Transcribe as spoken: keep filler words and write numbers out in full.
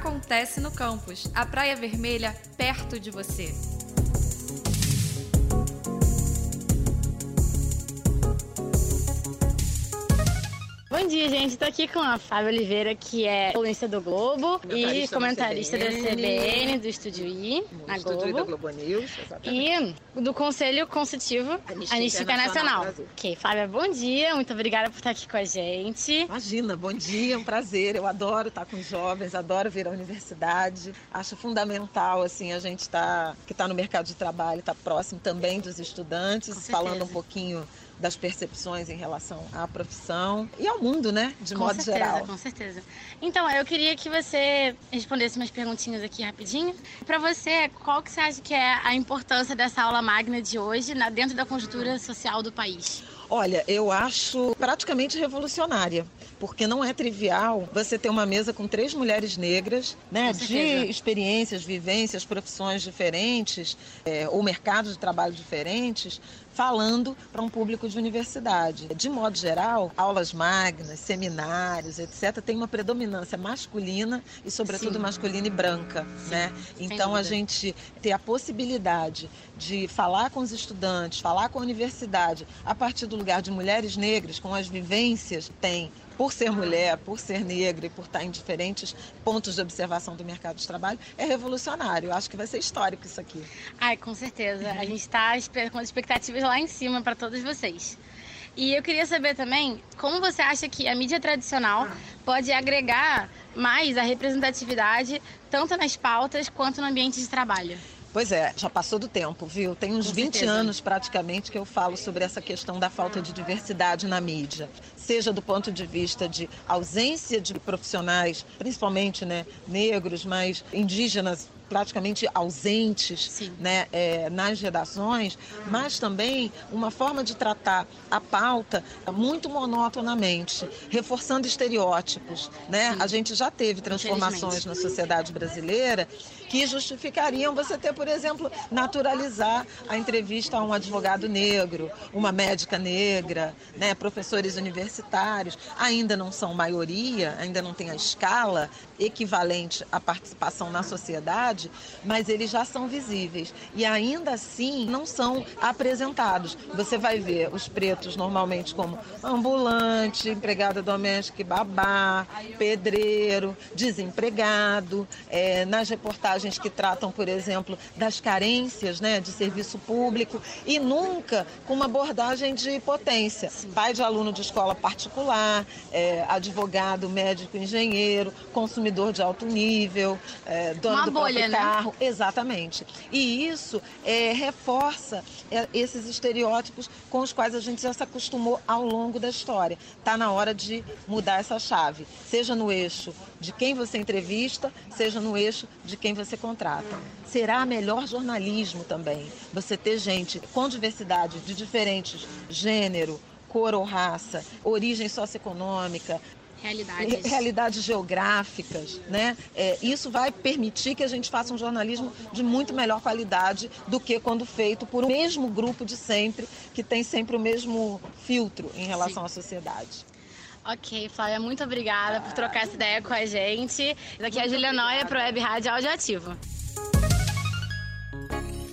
acontece no campus. A Praia Vermelha, perto de você. Bom dia, gente. Estou aqui com a Fábia Oliveira, que é colunista do Globo e comentarista da C B N, do Estúdio I, na Globo. Estúdio I da Globo News, exatamente. E do Conselho Consultivo Anistia, Anistia Internacional. Internacional. Ok, Fábia, bom dia. Muito obrigada por estar aqui com a gente. Imagina, bom dia, é um prazer. Eu adoro estar com os jovens, adoro vir à universidade. Acho fundamental, assim, a gente tá, que está no mercado de trabalho, estar tá próximo também dos estudantes, falando um pouquinho das percepções em relação à profissão e ao mundo, né, de com modo certeza, geral. Com certeza. Então, eu queria que você respondesse umas perguntinhas aqui rapidinho. Para você, qual que você acha que é a importância dessa aula magna de hoje na, dentro da conjuntura social do país? Olha, eu acho praticamente revolucionária, porque não é trivial você ter uma mesa com três mulheres negras, né, de experiências, vivências, profissões diferentes, é, ou mercados de trabalho diferentes, falando para um público de universidade. De modo geral, aulas magnas, seminários, etcétera, tem uma predominância masculina e, sobretudo, Sim. masculina e branca. Sim, né? Então, a gente ter a possibilidade de falar com os estudantes, falar com a universidade, a partir do lugar de mulheres negras, com as vivências que tem, por ser mulher, por ser negra e por estar em diferentes pontos de observação do mercado de trabalho, é revolucionário. Eu acho que vai ser histórico isso aqui. Ai, com certeza. A gente está com as expectativas lá em cima para todos vocês. E eu queria saber também como você acha que a mídia tradicional pode agregar mais a representatividade tanto nas pautas quanto no ambiente de trabalho. Pois é, já passou do tempo, viu? Tem uns vinte anos praticamente que eu falo sobre essa questão da falta de diversidade na mídia. Seja do ponto de vista de ausência de profissionais, principalmente, né, negros, mas indígenas, praticamente ausentes, né, é, nas redações, mas também uma forma de tratar a pauta muito monotonamente, reforçando estereótipos. Né? A gente já teve transformações na sociedade brasileira que justificariam você ter, por exemplo, naturalizar a entrevista a um advogado negro, uma médica negra, né, professores universitários. Ainda não são maioria, ainda não tem a escala equivalente à participação na sociedade, mas eles já são visíveis e ainda assim não são apresentados. Você vai ver os pretos normalmente como ambulante, empregada doméstica e babá, pedreiro, desempregado, é, nas reportagens que tratam, por exemplo, das carências, né, de serviço público e nunca com uma abordagem de potência. Pai de aluno de escola particular, é, advogado, médico, engenheiro, consumidor de alto nível, é, dono uma do bolha, próprio carro. Né? Exatamente. E isso é, reforça é, esses estereótipos com os quais a gente já se acostumou ao longo da história. Está na hora de mudar essa chave, seja no eixo de quem você entrevista, seja no eixo de quem você contrata. Será melhor jornalismo também você ter gente com diversidade de diferentes gênero, cor ou raça, origem socioeconômica, Realidades. realidades geográficas, né? É, isso vai permitir que a gente faça um jornalismo de muito melhor qualidade do que quando feito por o mesmo grupo de sempre, que tem sempre o mesmo filtro em relação Sim. à sociedade. Ok, Flávia, muito obrigada por trocar essa ideia com a gente. Daqui é a Julia Noia para o Web Rádio Audioativo.